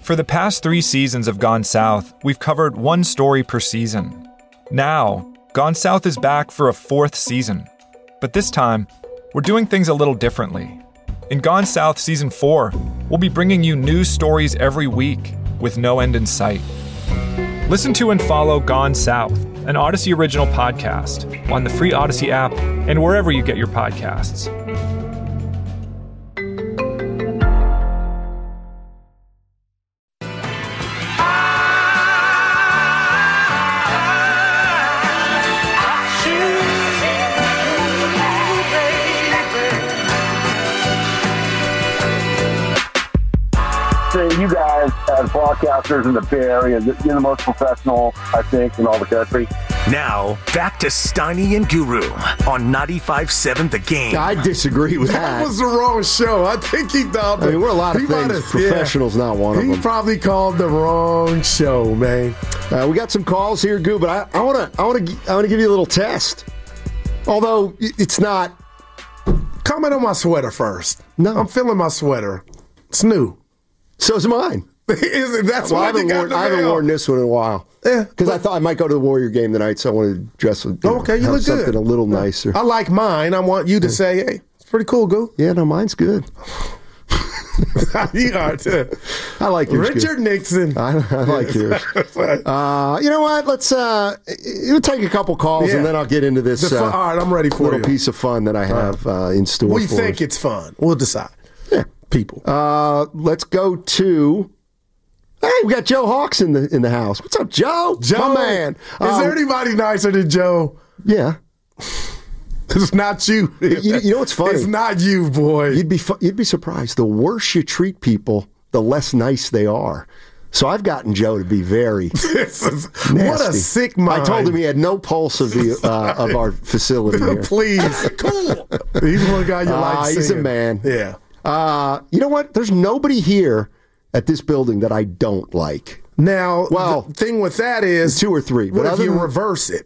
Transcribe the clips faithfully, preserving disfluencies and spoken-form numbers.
For the past three seasons of Gone South, we've covered one story per season. Now, Gone South is back for a fourth season. But this time, we're doing things a little differently. In Gone South Season four, we'll be bringing you news stories every week with no end in sight. Listen to and follow Gone South, an Odyssey original podcast, on the free Odyssey app and wherever you get your podcasts. You guys, as broadcasters in the Bay Area, you're the most professional, I think, in all the country. Now, back to Steiny and Guru on ninety-five point seven The Game. I disagree with that. That was the wrong show. I think he thought. I mean, we're a lot of things. Have, Professional's yeah, not one of he them. He probably called the wrong show, man. Uh, we got some calls here, Goo, but I want to, I want to, I want to give you a little test. Although it's not. Comment on my sweater first. No, I'm feeling my sweater. It's new. So's mine. Is it, that's well, why I haven't, worn, I haven't worn this one in a while. Yeah, because I thought I might go to the Warrior game tonight, so I wanted to dress with. You know, okay, you have look something good. a little nicer. I like mine. I want you to say, "Hey, it's pretty cool, Goo." Yeah, no, mine's good. You are too. I like yours. Richard good. Nixon. I, I like yours. Uh, you know what? Let's uh, we'll take a couple calls yeah. and then I'll get into this. Uh, all right, I'm ready for little you. piece of fun that I have uh, in store. We for think us. it's fun. We'll decide. Yeah, people. Uh, let's go to. Hey, we got Joe Hawks in the in the house. What's up, Joe? Joe, my man. Is um, there anybody nicer than Joe? Yeah. It's not you. you. You know what's funny? It's not you, boy. You'd be fu- you'd be surprised. The worse you treat people, the less nice they are. So I've gotten Joe to be very this is, nasty. What a sick mind. I told him he had no pulse of the uh, of our facility here. Please, cool. He's one guy you uh, like. He's singing. a man. Yeah. Uh, you know what? There's nobody here at this building that I don't like. Now, well, the thing with that is two or three. What but if you than, reverse it?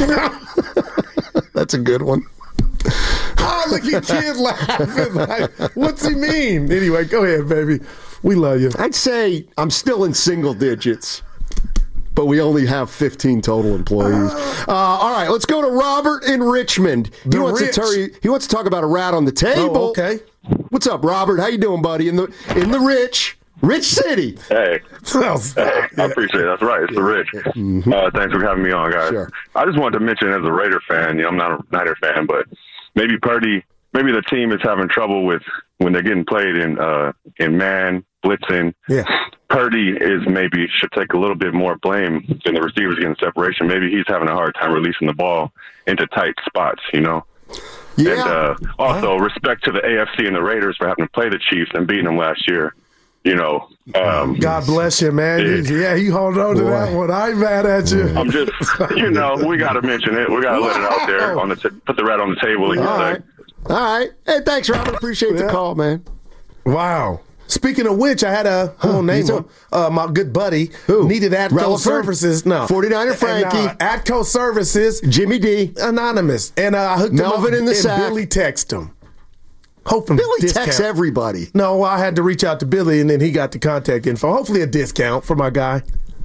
That's a good one. Oh, look at kid laughing. Like, what's he mean? Anyway, go ahead, baby. We love you. I'd say I'm still in single digits, but we only have fifteen total employees. Uh, all right, let's go to Robert in Richmond. He the wants rich. to tell you. He wants to talk about a rat on the table. Oh, okay. What's up, Robert? How you doing, buddy? In the in the rich. Rich City. Hey. hey I appreciate it. That's right. It's the Rich. Mm-hmm. Uh, thanks for having me on, guys. Sure. I just wanted to mention as a Raider fan, you know, I'm not a Niner fan, but maybe Purdy, maybe the team is having trouble with when they're getting played in uh, in man, blitzing. Yeah. Purdy is maybe should take a little bit more blame than the receivers getting separation. Maybe he's having a hard time releasing the ball into tight spots, you know? Yeah. And uh, also, respect to the A F C and the Raiders for having to play the Chiefs and beating them last year. You know, um, God bless you, man. It, yeah, you hold on to boy. that one. I ain't mad at you. I'm just, you know, we got to mention it. We got to let it out there on the t- put the rat on the table. All right. All right. Hey, thanks, Robert. Appreciate yeah. the call, man. Wow. Speaking of which, I had a huh, whole name of uh, my good buddy who needed Atco Relaford? Services. No, forty-niner Frankie, and, uh, Atco Services, Jimmy D, anonymous, and uh, I hooked Melvin him up in the and sack. Billy text him. Hoping Billy discount. texts everybody. No, I had to reach out to Billy, and then he got the contact info. Hopefully, a discount for my guy.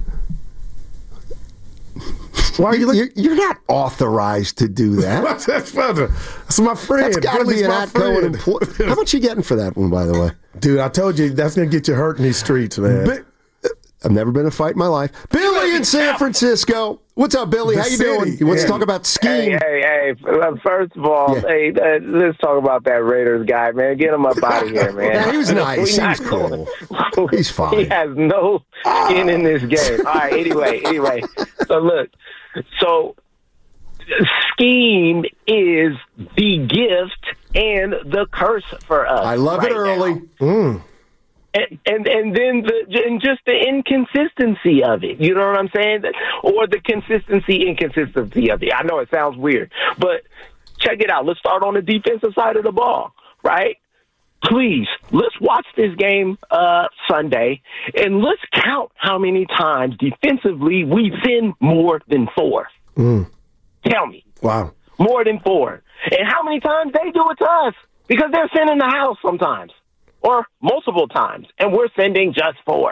Why are you looking? You're, you're not authorized to do that. That's my friend. That's got to be an Atco employee. How much you getting for that one, by the way? Dude, I told you that's going to get you hurt in these streets, man. But, I've never been in a fight in my life. Billy in San Francisco. What's up, Billy? The How you city. doing? You want yeah. to talk about skiing? Hey, hey, hey. First of all, yeah. hey, uh, let's talk about that Raiders guy, man. Get him up out of here, man. Yeah, he was nice. He was cool. He's fine. He has no skin in this game. All right, anyway, anyway. So, look. So, scheme is the gift and the curse for us. I love right it early. Mm. And, and and then the and just the inconsistency of it, you know what I'm saying? Or the consistency, inconsistency of it. I know it sounds weird, but check it out. Let's start on the defensive side of the ball, right? Please, let's watch this game uh, Sunday, and let's count how many times defensively we send more than four. Mm. Tell me. Wow. More than four. And how many times they do it to us? Because they're sending the house sometimes. Or multiple times, and we're sending just four,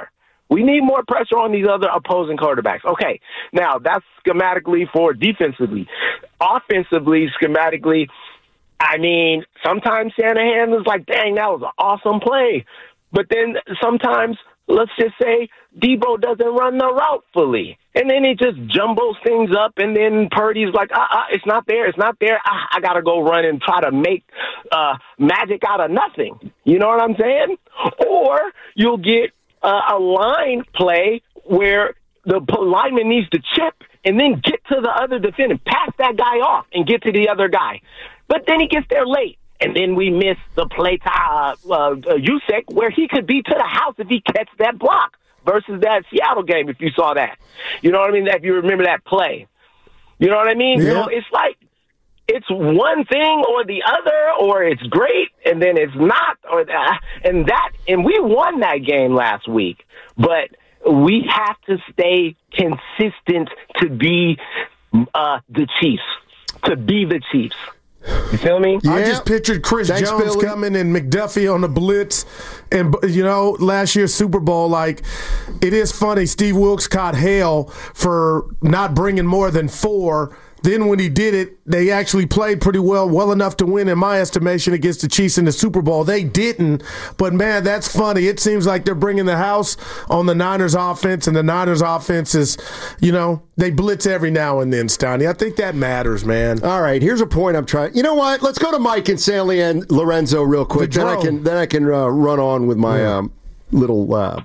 We need more pressure on these other opposing quarterbacks. Okay, now that's schematically for defensively. Offensively, schematically, I mean, sometimes Shanahan is like, dang, that was an awesome play. But then sometimes, let's just say, Debo doesn't run the route fully. And then he just jumbles things up, and then Purdy's like, uh-uh, it's not there, it's not there. I, I got to go run and try to make uh, magic out of nothing. You know what I'm saying? Or you'll get uh, a line play where the lineman needs to chip and then get to the other defender, pass that guy off, and get to the other guy. But then he gets there late. And then we miss the play to uh, uh, Usek, where he could be to the house if he catch that block versus that Seattle game, if you saw that. You know what I mean? If you remember that play. You know what I mean? Yeah. So it's like it's one thing or the other, or it's great, and then it's not. or that, And that, and we won that game last week. But we have to stay consistent to be uh, the Chiefs, to be the Chiefs. You feel me? I Yeah. just pictured Chris Thanks, Jones Billy. coming and McDuffie on the blitz. And, you know, last year's Super Bowl, like, it is funny. Steve Wilkes caught hell for not bringing more than four. Then when he did it, they actually played pretty well, well enough to win, in my estimation, against the Chiefs in the Super Bowl. They didn't, but, man, that's funny. It seems like they're bringing the house on the Niners offense, and the Niners offense is, you know, they blitz every now and then, Stoney. I think that matters, man. All right, here's a point I'm trying. You know what? Let's go to Mike and San Leandro Lorenzo real quick. The Then I drone. can then I can uh, run on with my Yeah. um, little uh,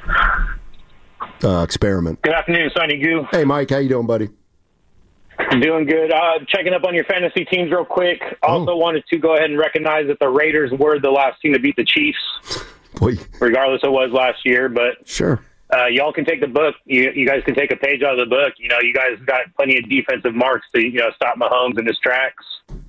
uh, experiment. Good afternoon, Sonny Goo. Hey, Mike, how you doing, buddy? Doing good. Uh, checking up on your fantasy teams real quick. Also wanted to go ahead and recognize that the Raiders were the last team to beat the Chiefs, Boy, regardless it was last year. But sure. uh, y'all can take the book. You, you guys can take a page out of the book. You know, you guys got plenty of defensive marks to, you know, stop Mahomes in his tracks.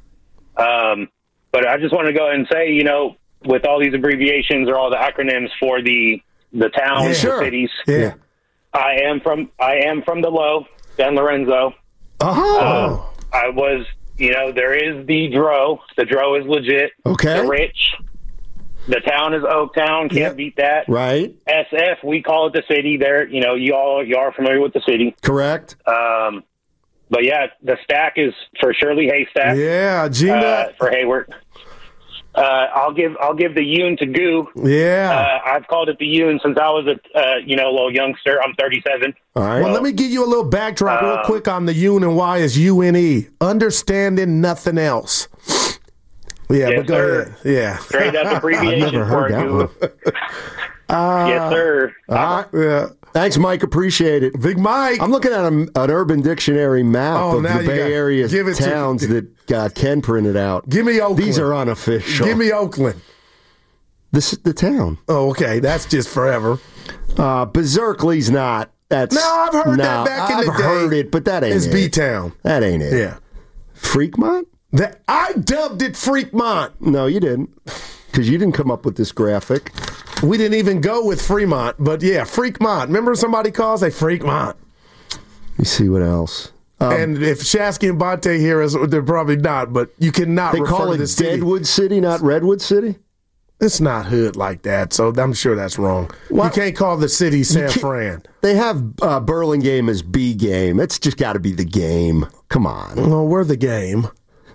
Um, but I just want to go ahead and say, you know, with all these abbreviations or all the acronyms for the the towns, Yeah. the cities, Yeah. I am from I am from the low, San Lorenzo. Oh, Uh, I was, you know, there is the Dro. The Dro is legit. Okay. The Rich. The town is Oaktown. Can't Yep. beat that. right, S F, we call it the city. There, you know, y'all, y'all are familiar with the city. correct. Um, but yeah, the stack is for Shirley Haystack. Yeah, Gina. Uh, for Hayward. Uh, I'll give I'll give the Yoon to Goo. yeah. Uh, I've called it the Yoon since I was a uh, you know little youngster. I'm thirty-seven. All right. Well, let me give you a little backdrop real Um, quick on the U and Y is U N E. Understanding nothing else. Yeah, Yes, but go sir. ahead. Yeah. Straight up abbreviation I've never for heard it, that Goo. one. Yes, sir. All right. Yeah. Thanks, Mike. Appreciate it. Big Mike. I'm looking at a, an Urban Dictionary map Oh, of now the you Bay got- Area give it to- towns that uh, Ken printed out. Give me Oakland. These are unofficial. Give me Oakland. This is the town. Oh, okay. That's just forever. Uh, Berserkly's not. That's No, I've heard that no, back in I've the day. heard it, but that ain't It's it. B-Town. That ain't it. Yeah. Freakmont? That I dubbed it Freakmont. No, you didn't, because you didn't come up with this graphic. We didn't even go with Fremont, but yeah, Freakmont. Remember somebody calls they Freakmont. Let me see what else. Um, And if Shasky and Bonte hear us, they're probably not, but you cannot they refer call to it the city. Deadwood City, not Redwood City. It's not hood like that, so I'm sure that's wrong. Why- You can't call the city San can't- Fran. They have uh, Burlingame as B game. It's just got to be the game. Come on. Well, we're the game.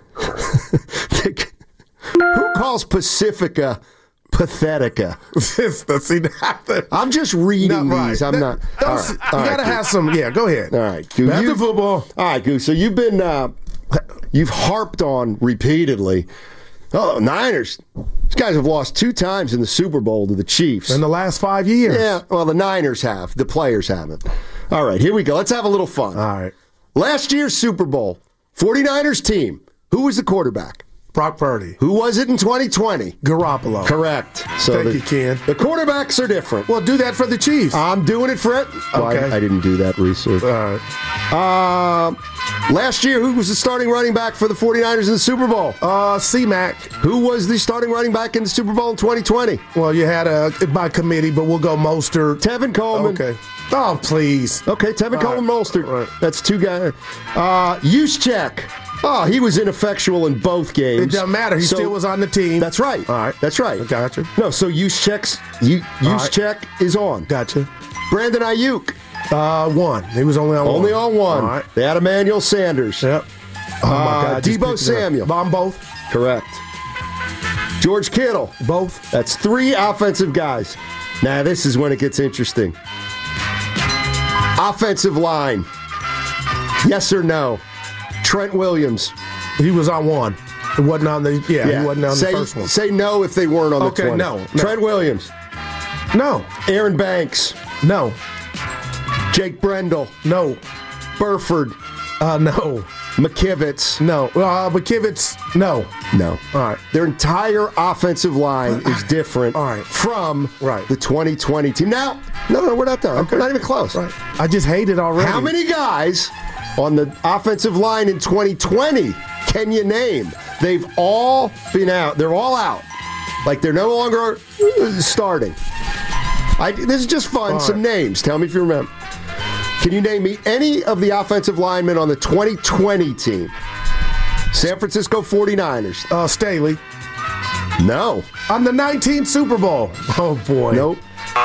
Who calls Pacifica Pathetica? See, that- I'm just reading not right. these. I'm That- not. don't all s- right, you all got to right, have some. Yeah, go ahead. All right, Goo, Back you- to football. All right, Goose. So you've been uh, you've harped on repeatedly. Oh, Niners. These guys have lost two times in the Super Bowl to the Chiefs. In the last five years. Yeah, well, the Niners have. The players haven't. All right, here we go. Let's have a little fun. All right. Last year's Super Bowl, 49ers team. Who was the quarterback? Brock Purdy. Who was it in twenty twenty? Garoppolo. Correct. So Thank the, you, Ken. The quarterbacks are different. Well, do that for the Chiefs. I'm doing it for it. Well, I- Okay. I, didn't do that research. All right. Uh, last year, who was the starting running back for the 49ers in the Super Bowl? Uh, C-Mac. Who was the starting running back in the Super Bowl in twenty twenty? Well, you had a by committee, but we'll go Mostert. Tevin Coleman. Okay. Oh, please. Okay, Tevin All Coleman, right. Mostert. All right. That's two guys. Uh, Juszczyk. Oh, he was ineffectual in both games. It doesn't matter. He So- still was on the team. That's right. All right. That's right. I gotcha. No, so Juszczyk's, you, All right. Juszczyk is on. Gotcha. Brandon Ayuk. Uh, one. He was only on Only one. on one. All right. They had Emmanuel Sanders. Yep. Oh, my Uh, God. I just Debo picked it up. Samuel. On both. Correct. George Kittle. Both. That's three offensive guys. Now, this is when it gets interesting. Offensive line. Yes or no? Trent Williams. He was on one. It wasn't on the, yeah, Yeah. he wasn't on say, the first one. Say no if they weren't on the Okay, twenty. no, no. Trent Williams. No. Aaron Banks. No. Jake Brendel. No. Burford. Uh, no. McKivitz. No. Uh, McKivitz, no. No. All right. Their entire offensive line is different All right. from Right. the twenty twenty team. Now, no, no, we're not done. Okay. We're not even close. Right. I just hate it already. How many guys on the offensive line in twenty twenty can you name? They've all been out. They're all out. Like they're no longer starting. I, this is just fun. All Some right. names. Tell me if you remember. Can you name me any of the offensive linemen on the twenty twenty team? San Francisco forty-niners. Uh, Staley. No. On the nineteenth Super Bowl. Oh, boy. Nope.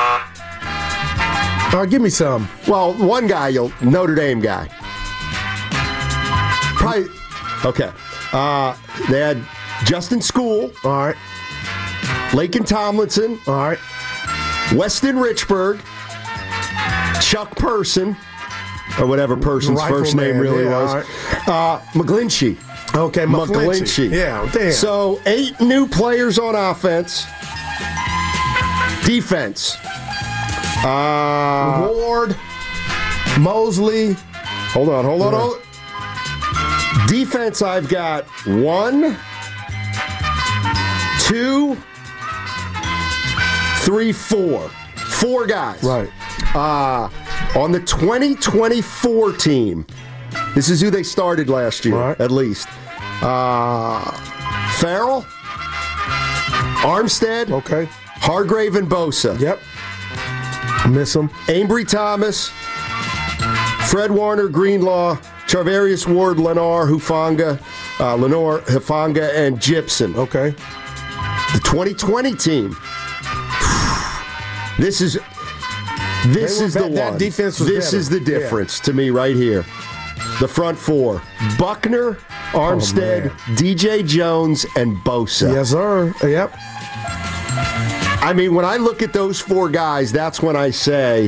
Uh, give me some. Well, one guy, you'll Notre Dame guy. Probably. Okay. Uh, they had Justin School, All right. Laken Tomlinson, All right. Weston Richburg, Chuck Person, or whatever Person's Rifle first name man, really yeah, was. all right. Uh, McGlinchey. Okay, McGlinchey. Yeah, damn. So eight new players on offense. Defense. Uh, Ward, Mosley. hold on, hold on, hold on. Defense, I've got one, two, three, four. Four guys. Right. Uh, on the twenty twenty-four team, this is who they started last year, Right. at least. Uh, Farrell, Armstead, Okay. Hargrave, and Bosa. Yep. Miss him. Ambry Thomas, Fred Warner, Greenlaw, Charvarius Ward, Lenore, Hufanga, uh, Lenore, Hufanga, and Gibson. Okay. The twenty twenty team. This is this They were is the bet- that one. defense was this better. is the difference to me right here. The front four: Buckner, Armstead, Oh, D J Jones, and Bosa. Yes, sir. Yep. I mean, when I look at those four guys, that's when I say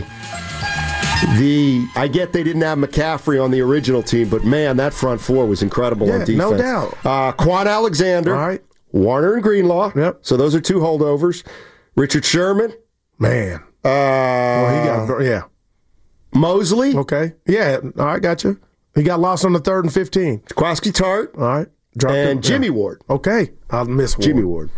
the. I get they didn't have McCaffrey on the original team, but man, that front four was incredible Yeah, on defense. no doubt. Uh, Quan Alexander, All right. Warner and Greenlaw. Yep. So those are two holdovers. Richard Sherman, Man. uh, Well, he got, yeah. Mosley, Okay. Yeah. All right. Gotcha. He got lost on the third and fifteen. Kwaski Tart, All right. Dropped and him. Jimmy Yeah. Ward. Okay. I'll miss Ward. Jimmy Ward.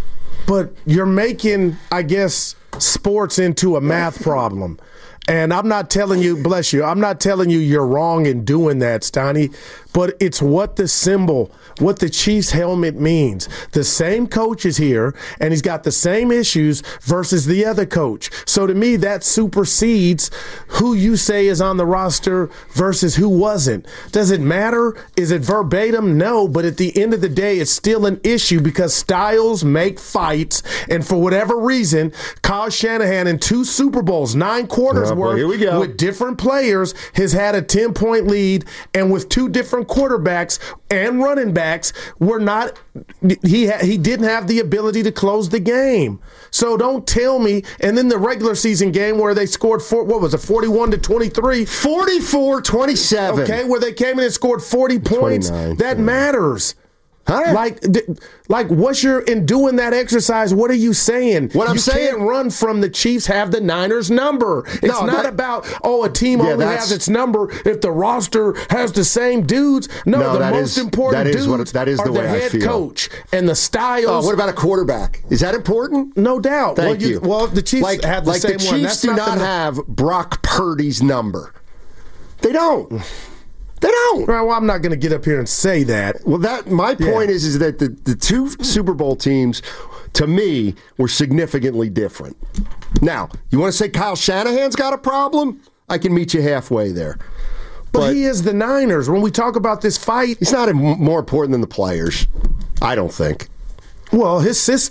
But you're making, I guess, sports into a math problem. And I'm not telling you, bless you, I'm not telling you you're wrong in doing that, Steiny, but it's what the symbol, what the Chiefs helmet means. The same coach is here, and he's got the same issues versus the other coach. So to me, that supersedes who you say is on the roster versus who wasn't. Does it matter? Is it verbatim? No, but at the end of the day, it's still an issue because styles make fights, and for whatever reason, Kyle Shanahan in two Super Bowls, nine quarters Oh, boy, worth, here we go. with different players, has had a ten-point lead, and with two different quarterbacks and running backs, we're not. He ha, he didn't have the ability to close the game. So don't tell me. And then the regular season game where they scored four, what was it, forty-one to twenty-three, forty-four twenty-seven. okay, where they came in and scored forty points. That yeah. matters. Huh? Like, th- like, what's your in doing that exercise? What are you saying? What I'm you saying- can't run from the Chiefs have the Niners number. It's No, not that- about oh a team Yeah, only that's- has its number if the roster has the same dudes. No, No, the that most is- important that is dudes what- that is are the the, way I head feel. coach and the styles. Oh, what about a quarterback? Is that important? No doubt. Thank well, you. Well, the Chiefs like, have the like same the Chiefs one. That's do not, not the, have Brock Purdy's number. They don't. They don't. Well, I'm not going to get up here and say that. Well, that my point Yeah. is is that the, the two Super Bowl teams, to me, were significantly different. Now, you want to say Kyle Shanahan's got a problem? I can meet you halfway there. But, But he is the Niners. When we talk about this fight, he's not more important than the players. I don't think. well, his system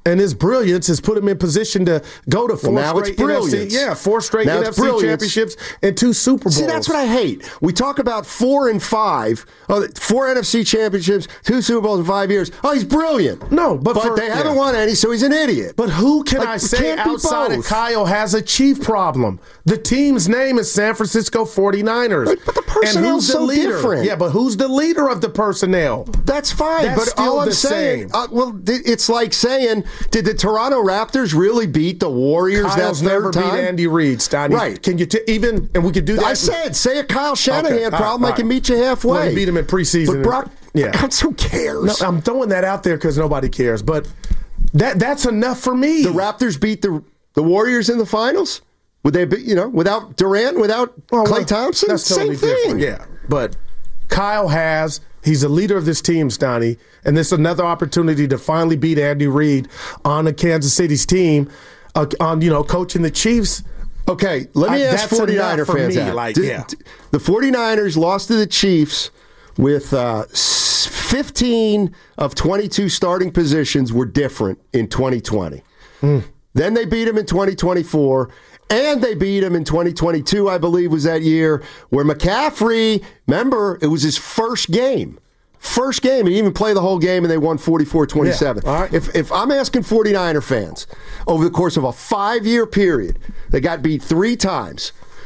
And his brilliance has put him in position to go to four well, now straight it's brilliance. N F C, yeah, four straight now N F C championships and two Super Bowls. See, that's what I hate. We talk about four and five, oh, four N F C championships, two Super Bowls in five years. Oh, he's brilliant. No, but, but for, they haven't yeah. won any, so he's an idiot. But who can like, I say outside of both. Kyle has a chief problem? The team's name is San Francisco forty-niners. But, but the personnel's the so leader? different. Yeah, but who's the leader of the personnel? That's fine. That's but still all I'm the saying, same. uh, well, it's like saying, did the Toronto Raptors really beat the Warriors Kyle's that third never time? beat Andy Reid, Steiny. Right. Can you t- even, and we could do that. I said, say a Kyle Shanahan Okay, all problem, right, I can all meet you halfway. Well, he beat him in preseason. But Brock, yeah. who cares? No, I'm throwing that out there because nobody cares. But that that's enough for me. The Raptors beat the the Warriors in the finals? Would they be, you know, without Durant, without well, Klay well, Thompson? That's totally Same thing. different. Yeah. But Kyle has, he's a leader of this team, Stoney, and this is another opportunity to finally beat Andy Reid on the Kansas City's team, uh, on, you know, coaching the Chiefs. Okay, let me I, ask forty-niner fans me, out. like, D- yeah. d- the forty-niners lost to the Chiefs with uh, fifteen of twenty-two starting positions were different in twenty twenty. Mm. Then they beat them in twenty twenty-four, and they beat them in twenty twenty-two, I believe was that year, where McCaffrey, remember, it was his first game. First game. He didn't even play the whole game, and they won forty-four twenty-seven. Yeah, all right. If, if I'm asking forty-niner fans, over the course of a five-year period, they got beat three times,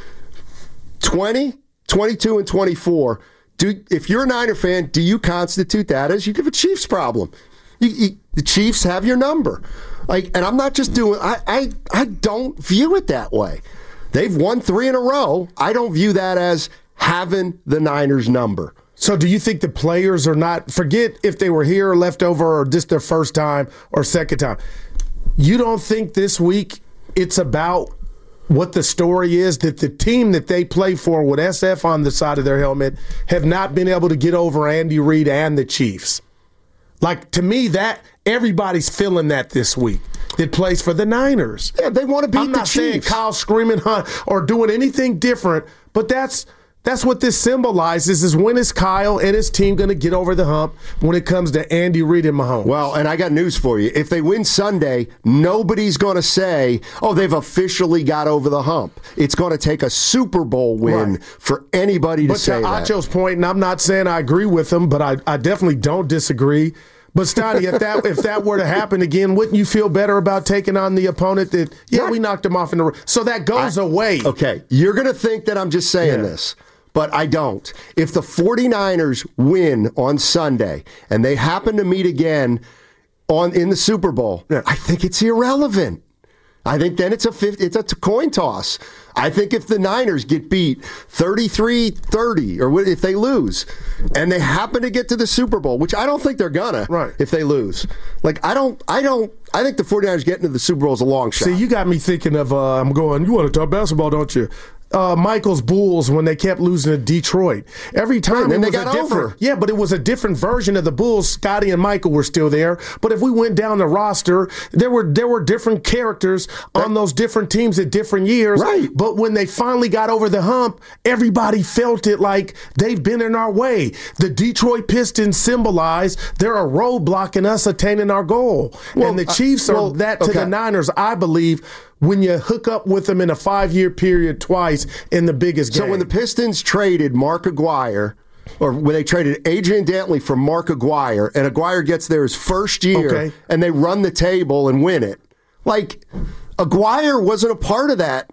twenty, twenty-two, and twenty-four. Do, if you're a Niner fan, do you constitute that as you have a Chiefs problem? You, you, the Chiefs have your number. Like, and I'm not just doing, I, I, I don't view it that way. They've won three in a row. I don't view that as having the Niners number. So do you think the players are not, forget if they were here or left over or just their first time or second time. You don't think this week it's about what the story is, that the team that they play for with S F on the side of their helmet have not been able to get over Andy Reid and the Chiefs? Like, to me, that everybody's feeling that this week that plays for the Niners. Yeah, they want to beat I'm the not saying Chiefs. Kyle screaming huh, or doing anything different, but that's that's what this symbolizes, is when is Kyle and his team going to get over the hump when it comes to Andy Reid and Mahomes? Well, and I got news for you. If they win Sunday, nobody's going to say, oh, they've officially got over the hump. It's going to take a Super Bowl win Right. for anybody to but say to that. Acho's point, and I'm not saying I agree with him, but I, I definitely don't disagree. But Stoney, if that if that were to happen again, wouldn't you feel better about taking on the opponent that, yeah, Right. we knocked him off in the – so that goes I- away. Okay, you're going to think that I'm just saying Yeah. this, but I don't. If the forty-niners win on Sunday and they happen to meet again on in the Super Bowl, Yeah. I think it's irrelevant. I think then it's a fifty, it's a t- coin toss. I think if the Niners get beat thirty-three thirty, or if they lose, and they happen to get to the Super Bowl, which I don't think they're gonna, Right. if they lose. Like, I don't, I don't, I think the forty-niners getting to the Super Bowl is a long shot. See, you got me thinking of, uh, I'm going, you want to talk basketball, don't you? Uh, Michael's Bulls when they kept losing to Detroit. Every time Right, and it then was they a got different, over. yeah, but it was a different version of the Bulls. Scotty and Michael were still there, but if we went down the roster, there were there were different characters on those different teams at different years. Right. But when they finally got over the hump, everybody felt it like they've been in our way. The Detroit Pistons symbolize they're a roadblock in us attaining our goal, Well, and the uh, Chiefs are well, that to okay. the Niners, I believe. When you hook up with them in a five-year period twice in the biggest game. So when the Pistons traded Mark Aguirre, or when they traded Adrian Dantley for Mark Aguirre, and Aguirre gets there his first year, Okay. and they run the table and win it, like, Aguirre wasn't a part of that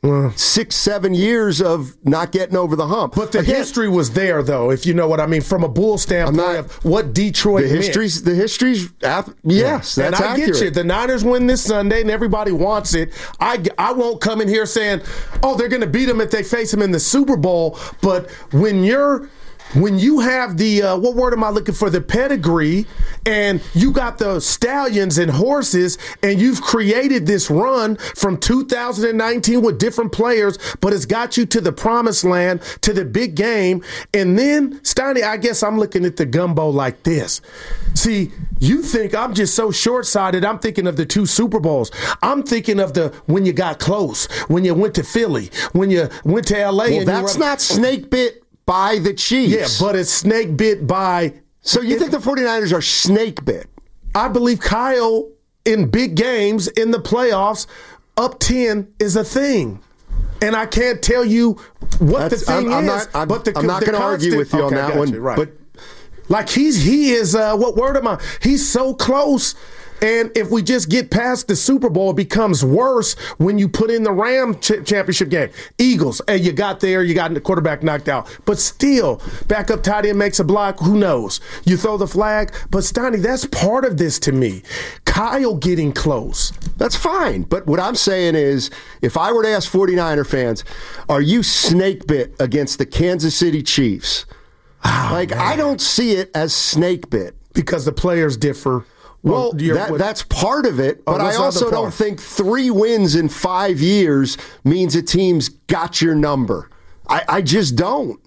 six, seven years of not getting over the hump. But the Again, history was there, though, if you know what I mean, from a Bull standpoint not- of what Detroit the meant. history's, the history's, ap- yes, and that's I accurate. get you. The Niners win this Sunday, and everybody wants it. I, I won't come in here saying, oh, they're going to beat them if they face them in the Super Bowl. But when you're when you have the, uh, what word am I looking for, the pedigree, and you got the stallions and horses, and you've created this run from two thousand nineteen with different players, but it's got you to the promised land, to the big game. And then, Steiny, I guess I'm looking at the gumbo like this. See, you think I'm just so short-sighted. I'm thinking of the two Super Bowls. I'm thinking of the when you got close, when you went to Philly, when you went to L A. Well, and that's you were, not snake bit by the Chiefs. yeah, but it's snake bit by. So you think the forty-niners are snake bit? I believe Kyle in big games in the playoffs, up ten is a thing. And I can't tell you what That's, the thing I'm, I'm is. Not, I'm, but the, I'm not going to argue with you okay, on that one. You, right. But like he's he is uh, what word am I? He's so close. And if we just get past the Super Bowl, it becomes worse when you put in the Ram ch- championship game. Eagles, and you got there, you got the quarterback knocked out. But still, backup tight end makes a block, who knows? You throw the flag. But, Steiny, that's part of this to me. Kyle getting close. That's fine. But what I'm saying is, if I were to ask 49er fans, are you snake bit against the Kansas City Chiefs? Oh, like, man. I don't see it as snake bit. Because the players differ. Well, that, that's part of it, but oh, I also don't think three wins in five years means a team's got your number. I, I just don't.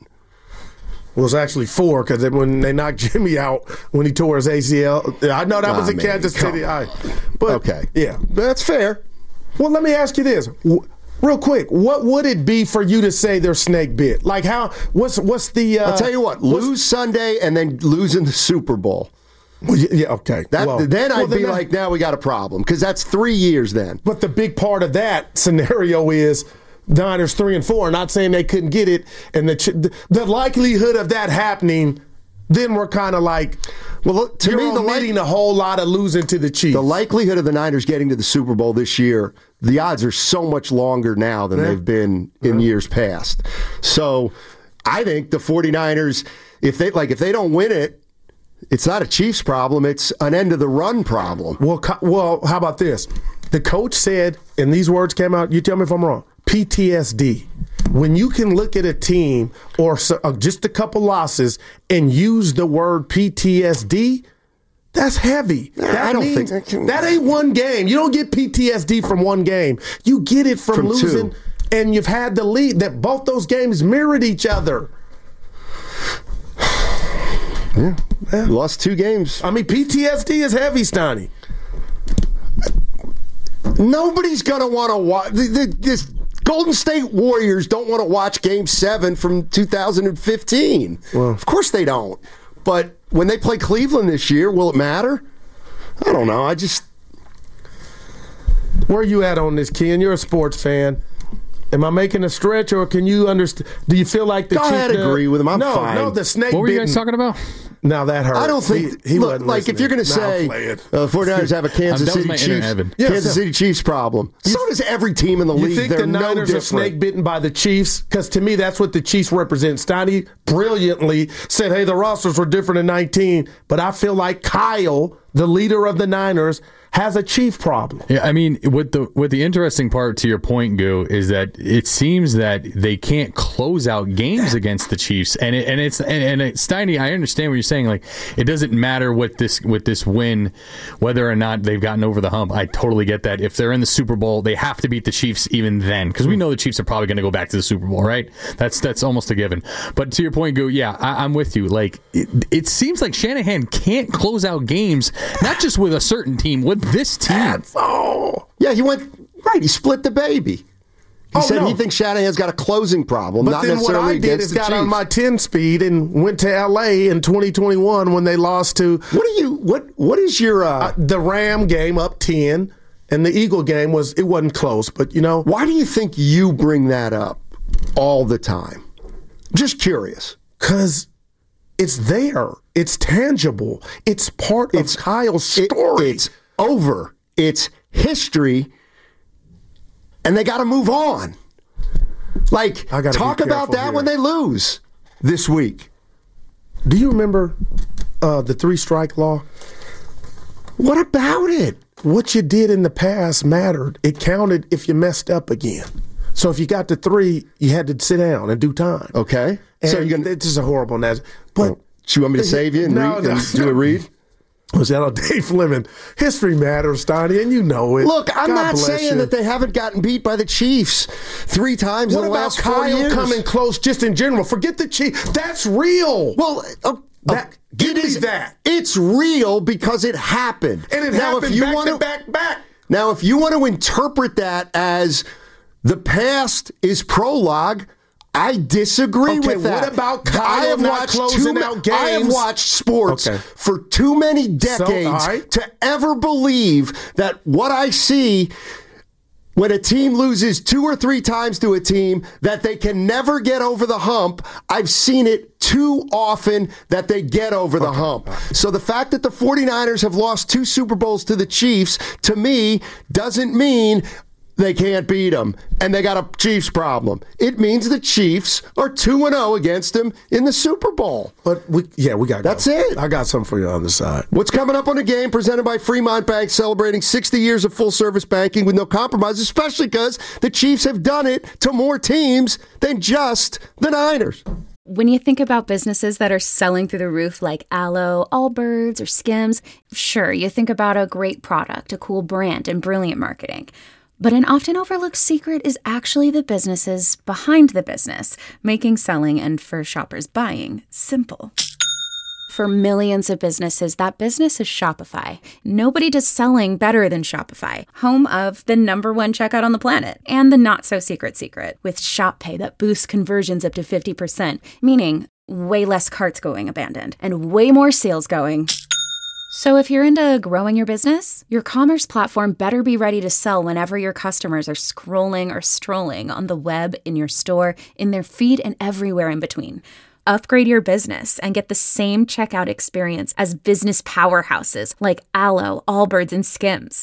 Well, it's actually four because when they knocked Jimmy out when he tore his A C L, I know that oh, was in man, Kansas City. I, but, okay. Yeah. That's fair. Well, let me ask you this. Real quick, what would it be for you to say they're snake bit? Like how, what's, what's the... Uh, I'll tell you what, lose Sunday and then lose in the Super Bowl. Well, yeah, okay. That, well, then I'd well, then be that, like, now we got a problem, because that's three years then. But the big part of that scenario is Niners three and four. Not saying they couldn't get it, and the the likelihood of that happening, then we're kind of like, well, look, to you're me, the omitting li- a whole lot of losing to the Chiefs. The likelihood of the Niners getting to the Super Bowl this year, the odds are so much longer now than yeah. they've been in yeah. years past. So I think the 49ers, if they like, if they don't win it, it's not a Chiefs problem. It's an end-of-the-run problem. Well, well, how about this? The coach said, and these words came out, you tell me if I'm wrong, P T S D. When you can look at a team or just a couple losses and use the word P T S D, that's heavy. That I don't means, think... Can... That ain't one game. You don't get P T S D from one game. You get it from, from losing, two. And you've had the lead. That both those games mirrored each other. Yeah. yeah, lost two games. I mean, P T S D is heavy, Steiny. Nobody's going to want to watch. The, the, this Golden State Warriors don't want to watch Game seven from two thousand fifteen. Well, of course they don't. But when they play Cleveland this year, will it matter? I don't know. I just... Where are you at on this, Ken? You're a sports fan. Am I making a stretch, or can you understand? Do you feel like the Go Chief, ahead, the, agree with him. I'm no, fine. No, the snake. What were you bitten, guys talking about? Now that hurt. I don't think. He, he look, like listening. if you're going to say uh, 49ers have a Kansas City Chiefs, yes, Kansas City Chiefs problem, so does every team in the you league. You think They're the Niners no are different. snake bitten by the Chiefs? Because to me, that's what the Chiefs represent. Steiny brilliantly said, "Hey, the rosters were different in nineteen," but I feel like Kyle, the leader of the Niners, has a Chief problem. Yeah, I mean, what the what the interesting part to your point, Goo, is that it seems that they can't close out games against the Chiefs, and it, and it's and, and it, Steiny, I understand what you're saying. Like, it doesn't matter what this with this win, whether or not they've gotten over the hump. I totally get that. If they're in the Super Bowl, they have to beat the Chiefs even then, because we know the Chiefs are probably going to go back to the Super Bowl, right? That's that's almost a given. But to your point, Goo, yeah, I, I'm with you. Like, it, it seems like Shanahan can't close out games, not just with a certain team, with this team. That's all. Yeah, he went right. He split the baby. He oh, said no. he thinks Shanahan's got a closing problem. But not then what I did is got Chiefs. on my ten speed and went to L A in twenty twenty-one when they lost to. What are you? What What is your uh, uh, the Ram game up ten, and the Eagle game was it wasn't close, but you know. Why do you think you bring that up all the time? Just curious. Because it's there. It's tangible. It's part of it's, Kyle's story. It, it's over. It's history, and they got to move on. Like, talk about that here. When they lose this week. Do you remember uh, the three-strike law? What about it? What you did in the past mattered. It counted if you messed up again. So if you got to three, you had to sit down and do time. Okay. And so you're gonna, this is a horrible analogy. But oh, do you want me to save you and, no, read, no, and do a read? Was that on Dave Fleming? History matters, Steiny, and you know it. Look, I'm God not saying you. that they haven't gotten beat by the Chiefs three times what in the about last Kyle four years. coming close just in general? Forget the Chiefs. That's real. Well, uh, that, uh, give it me is, that. It's real because it happened. And it now, happened if you back wanna, to back, back. Now, if you want to interpret that as the past is prologue, I disagree Okay, with that. what about Kyle I have not watched closing too out ma- I have games? watched sports Okay. for too many decades all right. to ever believe that what I see when a team loses two or three times to a team that they can never get over the hump. I've seen it too often that they get over the Okay. hump. So the fact that the 49ers have lost two Super Bowls to the Chiefs, to me, doesn't mean they can't beat them and they got a Chiefs problem. It means the Chiefs are two and oh against them in the Super Bowl. But we, yeah, we got. That's go. it. I got something for you on the side. What's coming up on the game presented by Fremont Bank, celebrating sixty years of full-service banking with no compromise, especially because the Chiefs have done it to more teams than just the Niners. When you think about businesses that are selling through the roof like Aloe, Allbirds, or Skims, sure, you think about a great product, a cool brand, and brilliant marketing. But an often overlooked secret is actually the businesses behind the business, making selling and for shoppers buying simple. For millions of businesses, that business is Shopify. Nobody does selling better than Shopify, home of the number one checkout on the planet, and the not-so-secret secret, with Shop Pay that boosts conversions up to fifty percent, meaning way less carts going abandoned, and way more sales going. So if you're into growing your business, your commerce platform better be ready to sell whenever your customers are scrolling or strolling on the web, in your store, in their feed, and everywhere in between. Upgrade your business and get the same checkout experience as business powerhouses like Aloe, Allbirds, and Skims.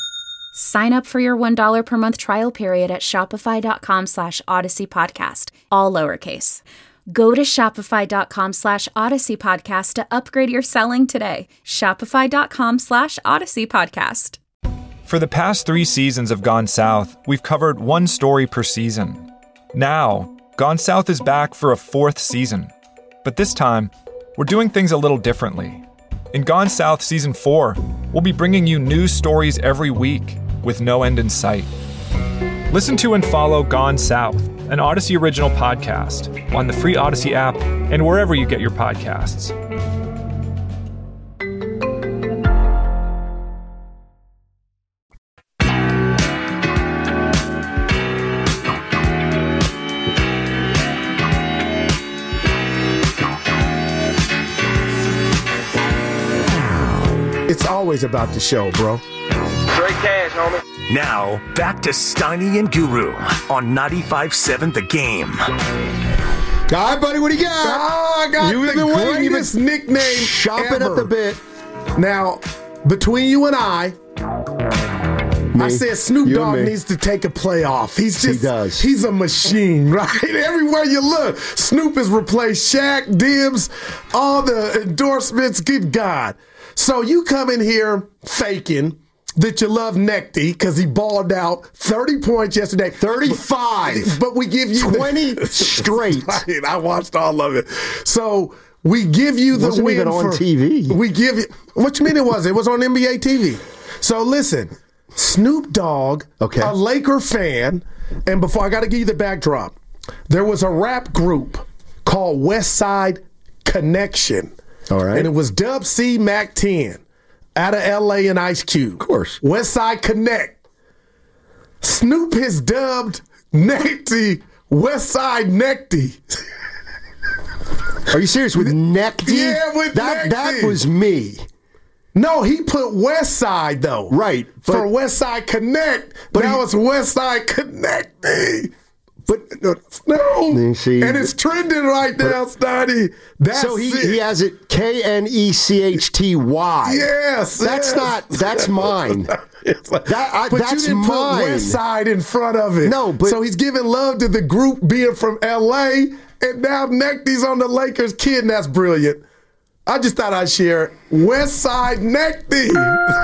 Sign up for your one dollar per month trial period at shopify.com slash Odyssey Podcast, all lowercase. Go to shopify.com slash Odyssey Podcast to upgrade your selling today. Shopify.com slash Odyssey Podcast. For the past three seasons of Gone South, we've covered one story per season. Now, Gone South is back for a fourth season. But this time, we're doing things a little differently. In Gone South Season four, we'll be bringing you new stories every week with no end in sight. Listen to and follow Gone South, an Odyssey original podcast, on the free Odyssey app and wherever you get your podcasts. It's always about the show, bro. Straight cash, homie. Now, back to Steiny and Guru on ninety-five point seven The Game. All right, buddy, what do you got? Ah, I got You've the been waiting. You've greatest been nickname chomping ever. at the bit. Now, between you and I, Me, I said Snoop you Dogg and me. needs to take a playoff. He's just, He does. He's a machine, right? Everywhere you look, Snoop has replaced Shaq, Dibs, all the endorsements. Good God. So you come in here faking that you love Nekty because he balled out thirty points yesterday. thirty-five. But we give you twenty straight. Right, I watched all of it. So we give you the Wasn't win even on for, T V. We give you. What you mean it was? It was on N B A T V. So listen, Snoop Dogg, Okay. a Laker fan, and before I got to give you the backdrop, there was a rap group called West Side Connection. All right. And it was Dub C, Mac ten, out of L A and Ice Cube. Of course. West Side Connect. Snoop has dubbed Nekty West Side Nekty. Are you serious? With Nekty? Yeah, with that, Nekty. That was me. No, he put West Side, though. Right. For but- West Side Connect. But now he- it's West Side Connect. But uh, No. You see- and it's trending right now, Steiny. That's so he, it. he has it K N E C H T Y. Yes. That's yes. not, that's mine. It's like, That- I- but that's you didn't mine. put West Side in front of it. No, but- so he's giving love to the group being from L A, and now Nekty's on the Lakers kid, and that's brilliant. I just thought I'd share it. West Side Nekty.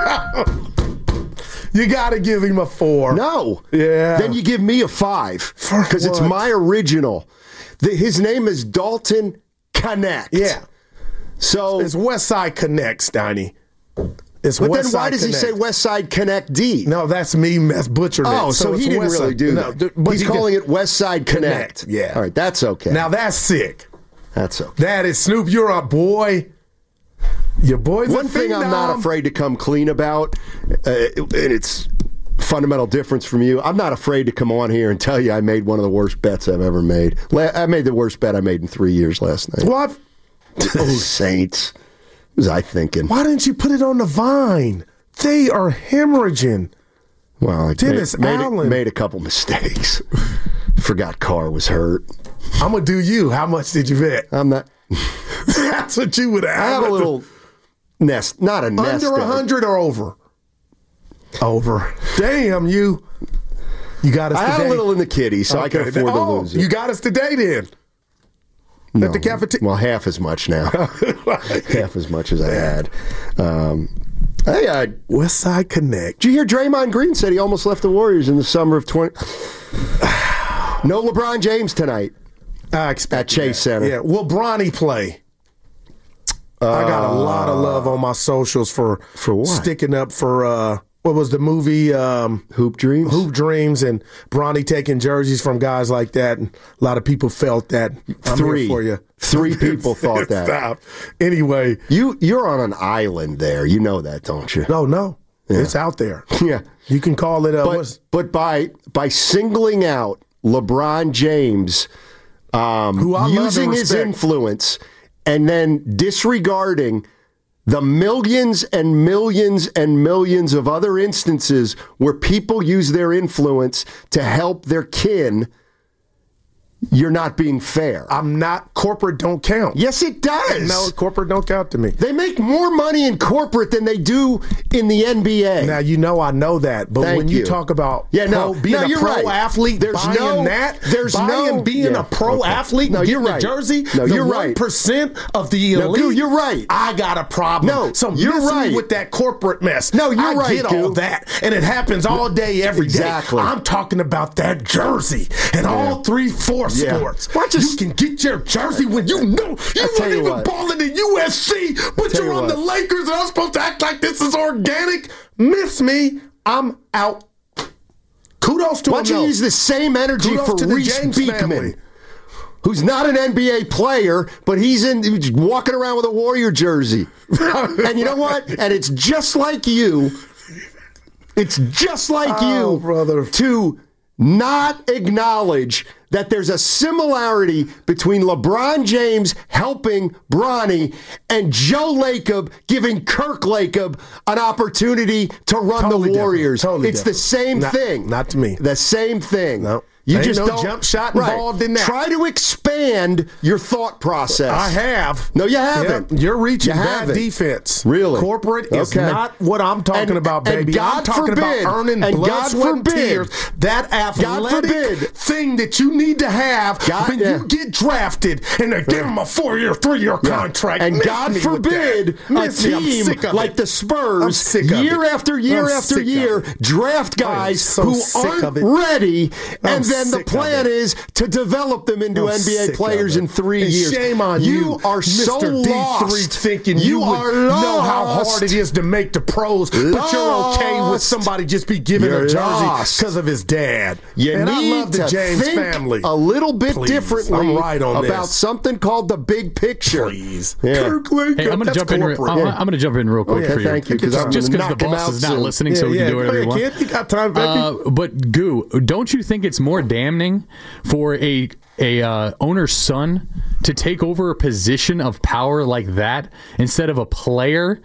You got to give him a four. No. Yeah. Then you give me a five. For Because it's what? my original. The, his name is Dalton Connect. Yeah. So, It's West Side Connect, Steiny. It's but West then why Side does he Connect. say West Side Connect D? No, that's me. That's butchering it. Oh, so, it's he didn't West really Side- do no, that. th- but He's he calling did- it West Side Connect. Connect, yeah. All right, that's okay. Now that's sick. that's okay. That is Snoop. You're a boy. Your boy's One a thing I'm not phenom. afraid to come clean about, uh, and it's fundamental difference from you. I'm not afraid to come on here and tell you I made one of the worst bets I've ever made. La- I made the worst bet I made in three years last night. What? Oh, Saints. What was I thinking? Why didn't you put it on the Vine? They are hemorrhaging. Well, I Dennis made, made, Allen. a, made a couple mistakes. Forgot Carr was hurt. I'm going to do you. How much did you bet? I'm not. That's what you would have. I have a little nest, not a nest. Under one hundred or over? Over. Damn, you. You got us I today. had a little in the kitty, so okay. I can afford oh, to lose it. You got us today then. No, At the cafeteria. Well, half as much now. Half as much as I had. Um, hey, uh, West Side Connect. Did you hear Draymond Green said he almost left the Warriors in the summer of twenty? No LeBron James tonight. I expect at Chase that. Center. Yeah. Will Bronny play? Uh, I got a lot of love on my socials for for what? Sticking up for uh, what was the movie um, Hoop Dreams? Hoop Dreams, and Bronny taking jerseys from guys like that. And a lot of people felt that. I'm Three here for you. Three people thought that. Stop. Anyway, you you're on an island there. You know that, don't you? No, no, yeah. It's out there. Yeah, you can call it. Uh, but but by by singling out LeBron James, um, who I using his influence. And then disregarding the millions and millions and millions of other instances where people use their influence to help their kin, you're not being fair. I'm not. Corporate don't count. Yes, it does. No, corporate don't count to me. They make more money in corporate than they do in the N B A. Now, you know I know that, but Thank when you, you talk about yeah, pro, no, being no, a you're pro right. athlete, there's buying no, that, there's buying no, being yeah, a pro okay. athlete, no, you're getting right. a jersey, no, the you're one right. percent of the elite. No, Goo, you're right. I got a problem. No, so you're miss right. me with that corporate mess. No, you're I right, get Goo. all that, and it happens all day, every exactly. day. I'm talking about that jersey and yeah. all three, four yeah. sports. Watch you can get your jersey when you know you weren't even what. balling in U S C, but you're you on what. the Lakers and I'm supposed to act like this is organic. Miss me, I'm out. Kudos to Why don't you use the same energy Kudos for Reese Beekman, family. who's not an N B A player, but he's in he's walking around with a Warrior jersey. And you know what? And it's just like you. It's just like oh, you, brother, to not acknowledge that there's a similarity between LeBron James helping Bronny and Joe Lacob giving Kirk Lacob an opportunity to run totally the Warriors. Totally it's different. the same not, thing. Not to me. The same thing. No. You Ain't just no don't jump shot right. involved in that. Try to expand your thought process. I have. No, you haven't. Yep. You're reaching you bad haven't. defense. Really? Corporate is okay. not what I'm talking and, about, baby. And God I'm talking forbid, about earning and blood, God sweat, forbid, and tears. That athletic thing that you need to have God, when yeah. you get drafted and they give him a four-year, three-year yeah. contract. And Miss God forbid a team like the Spurs, year after year I'm after year, draft guys so who aren't ready, I'm and then the plan is to develop them into I'm N B A players in three and years. Shame on you. You are so Mister lost. D three thinking you, you are would lost. know how hard it is to make the pros, lost. but you're okay with somebody just be giving you're a jersey because lost. of his dad. You and need I love the to James think family. a little bit Please. differently I'm right on about this. something called the big picture. Please. Yeah. Kirk Lacob, hey, I'm going to jump in. Re- I'm, I'm going to jump in real quick okay, for you. Thank you. Just because the boss is not soon. listening, yeah, so we yeah. can do whatever we want. Kid, you got time, baby. Uh, but Goo, don't you think it's more damning for a a uh, owner's son to take over a position of power like that instead of a player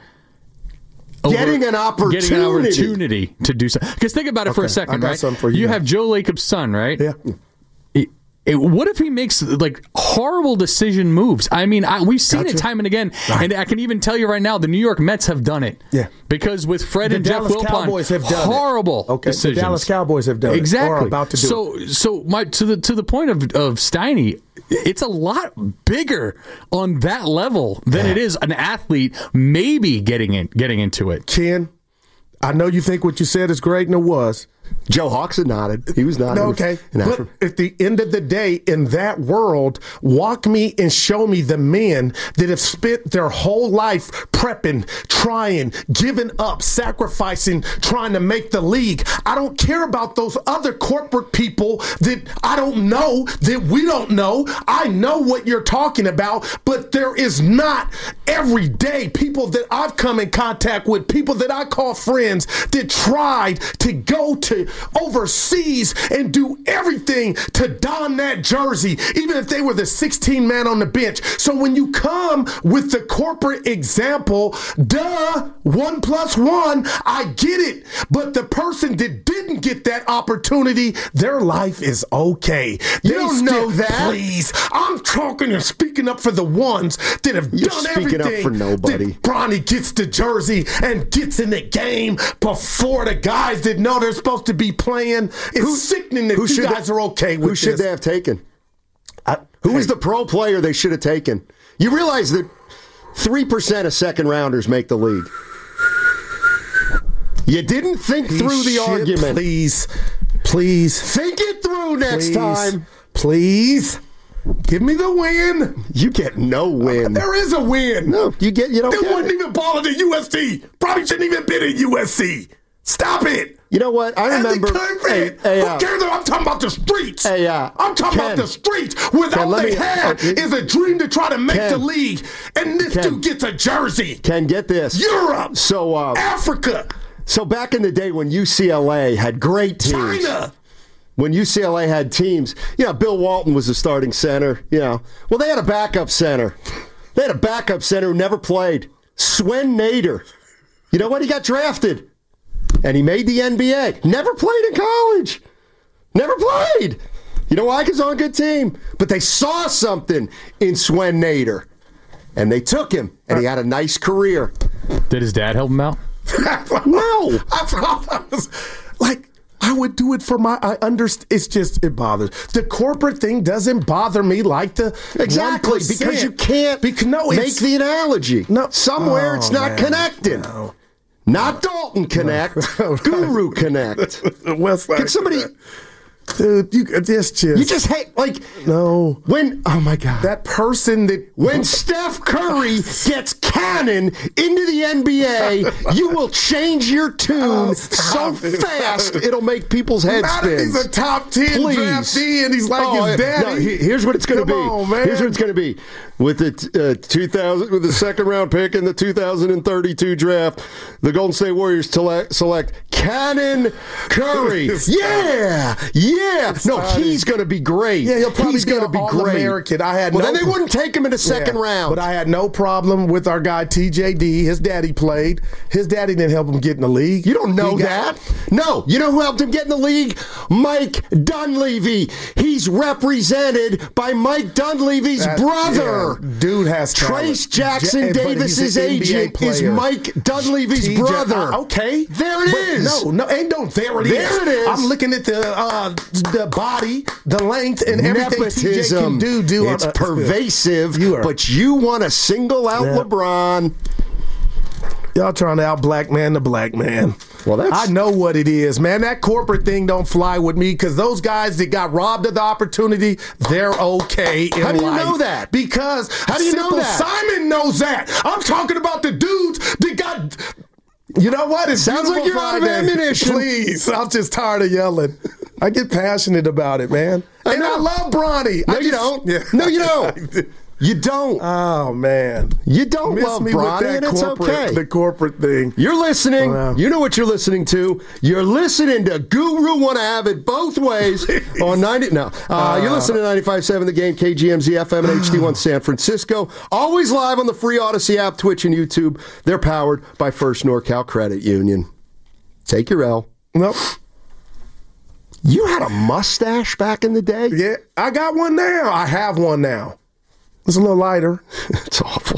getting an opportunity, getting an opportunity to do something? Because think about it okay, for a second, I got right? something for you. You have Joe Lacob's son, right? Yeah. It, it, what if he makes like horrible decision moves? I mean, I, we've seen Gotcha. it time and again, Right. and I can even tell you right now, the New York Mets have done it. Yeah. Because with Fred The and Dallas Jeff Wilpon, Cowboys have done horrible it. Okay. decisions. The Dallas Cowboys have done exactly. it. Or are about to do so, it. so my to the to the point of of Steiny, it's a lot bigger on that level than yeah. it is an athlete maybe getting in, getting into it. Ken, I know you think what you said is great, and it was. Joe Hawks had nodded. He was nodding. No, okay. In but Africa. at the end of the day, in that world, walk me and show me the men that have spent their whole life prepping, trying, giving up, sacrificing, trying to make the league. I don't care about those other corporate people that I don't know, that we don't know. I know what you're talking about, but there is not every day people that I've come in contact with, people that I call friends that tried to go to to overseas and do everything to don that jersey, even if they were the sixteen man on the bench. So when you come with the corporate example, duh, one plus one, I get it. But the person that didn't get that opportunity, their life is okay. You They don't know still- that. Please, I'm talking and speaking up for the ones that have You're done speaking up everything. for nobody. That Bronny gets the jersey and gets in the game before the guys that know they're supposed to be playing. It's Who- sickening that who you should guys they- are okay with Who should this. they have taken? I- Who was hey, the pro player they should have taken? You realize that three percent of second rounders make the league. You didn't think he through the should- argument. Please, please, Think it through next please, time. Please, give me the win. You get no win. There is a win. No, you get you don't They get wasn't it. even balling at U S C. Probably shouldn't even been at U S C. Stop it. You know what? I And remember. the country, Hey, hey, who uh, cares? I'm talking about the streets. Hey, uh, I'm talking Ken. about the streets where Ken, all let they me- had uh, is a dream to try to make Ken. the league. And this Ken. dude gets a jersey. Ken, get this. Europe, So, uh, Africa, so back in the day when U C L A had great teams, China. when U C L A had teams, you know, Bill Walton was the starting center, you know. Well, they had a backup center. They had a backup center who never played. Swen Nader. You know what? He got drafted. And he made the N B A. Never played in college. Never played. You know why? Because on a good team. But they saw something in Swen Nader. And they took him. And he had a nice career. Did his dad help him out? No. I thought I was like, I would do it for my. I understand. It's just it bothers. The corporate thing doesn't bother me like the Exactly, one percent. because you can't Because no, make it's, the analogy. No. Somewhere it's Oh, not man. connected. No. Not Dalton Connect, Guru Connect. West Side Can somebody, dude, you just just you just hate, like, no. when, oh my God. That person that When Steph Curry gets cannon into the N B A, you will change your tune Oh, so stop it. fast it'll make people's heads not if spin. he's a top ten Please. draftee and he's like Oh, his yeah. daddy. No, he- here's what it's going to Come be. on, man. Here's what it's going to be. With the t- uh, two thousand, with the second round pick in the two thousand thirty-two draft, the Golden State Warriors tele- select Cannon Curry. yeah, yeah. No, he's going to be great. Yeah, he'll probably he's be going to an be great. All-American. I had well, no then they pro- wouldn't take him in the second Yeah, round. But I had no problem with our guy T J D. His daddy played. His daddy didn't help him get in the league. You don't know He got- that. No, you know who helped him get in the league? Mike Dunleavy. He's represented by Mike Dunleavy's That- brother. yeah, dude has Trace talent. Jackson Ja- but he's Davis's an N B A agent is player. Mike Dunleavy's T J brother. uh, okay, There it But is. No, no, ain't no. There it is. There it is. I'm looking at the uh, the body, the length, and everything T J can Nepotism. do. Do it's on a- pervasive, You are- but you want to single out Yeah. LeBron. Y'all trying to out black man the black man. Well, that's I know what it is, man. That corporate thing don't fly with me because those guys that got robbed of the opportunity, they're okay in How do you life. know that? Because How do you know Simple that? Simon knows that. I'm talking about the dudes that got. You know what? It Sounds like you're out of ammunition. Please, I'm just tired of yelling. I get passionate about it, man. I and I know. love Bronny. No, I you just- don't. Yeah. No, you don't. You don't. Oh man, You don't miss love me with Bronny, that and it's corporate, okay. the corporate thing. You're listening. Wow. You know what you're listening to. You're listening to Guru. Want to have it both ways on ninety. No, uh, you're listening to ninety-five point seven The Game, K G M Z F M and H D one San Francisco. Always live on the free Odyssey app, Twitch, and YouTube. They're powered by First NorCal Credit Union. Take your L. Nope. You had a mustache back in the day. Yeah, I got one now. I have one now. It's a little lighter. It's awful.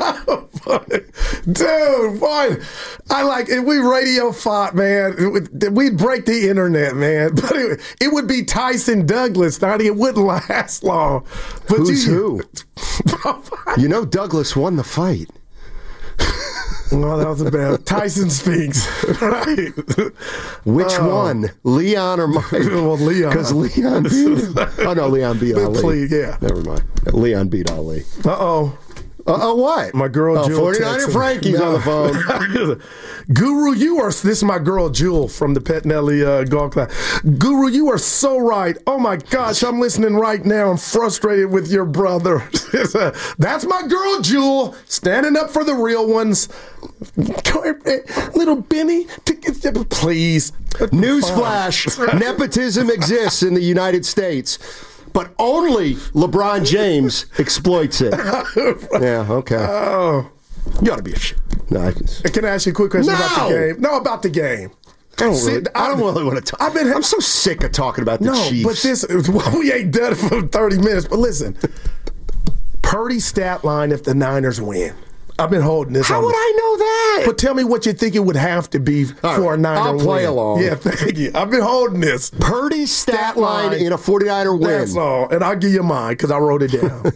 Dude, boy, I like if we radio fought, man, it would, we'd break the internet, man. But it, it would be Tyson Douglas. Now it wouldn't last long. But Who's you, who? You know Douglas won the fight. Well, that was a bad Tyson Spinks. Right. Which Oh. one? Leon or Mike? Well, Leon. Because Leon beat him. Oh, no, Leon beat Ali. Please, yeah. Never mind. Leon beat Ali. Uh-oh. Uh, uh, what? My girl oh, Jewel. forty-niner Frankie's no. on the phone. Guru, you are, this is my girl Jewel from the Pettinelli uh, golf class. Guru, you are so right. Oh my gosh, I'm listening right now. I'm frustrated with your brother. That's my girl Jewel, standing up for the real ones. Little Benny, please. Newsflash, nepotism exists in the United States. But only LeBron James exploits it. Yeah, okay. Oh. You ought to be a shit. No, I can... can I ask you a quick question no! about the game? No, about the game. I don't, See, really, I don't really want to talk. I've been, I'm so sick of talking about the no, Chiefs. No, but this, well, we ain't done it for thirty minutes. But listen, Purdy's stat line if the Niners win. I've been holding this. How on would the, I know that? But tell me what you think it would have to be All for right, a Niner I'll win. play along. Yeah, thank you. I've been holding this. Purdy's stat, stat line, line in a forty-niner win. That's all. And I'll give you mine because I wrote it down.